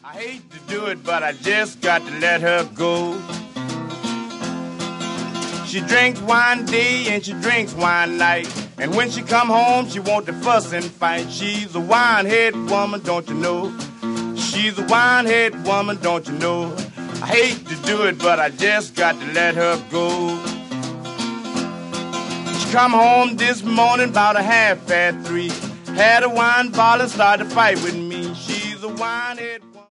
I hate to do it, but I just got to let her go. She drinks wine day and she drinks wine night. And when she come home, she want to fuss and fight. She's a wine-head woman, don't you know? She's a wine-head woman, don't you know? I hate to do it, but I just got to let her go. She come home this morning about 3:30. Had a wine bottle and started to fight with me. She's a wine-head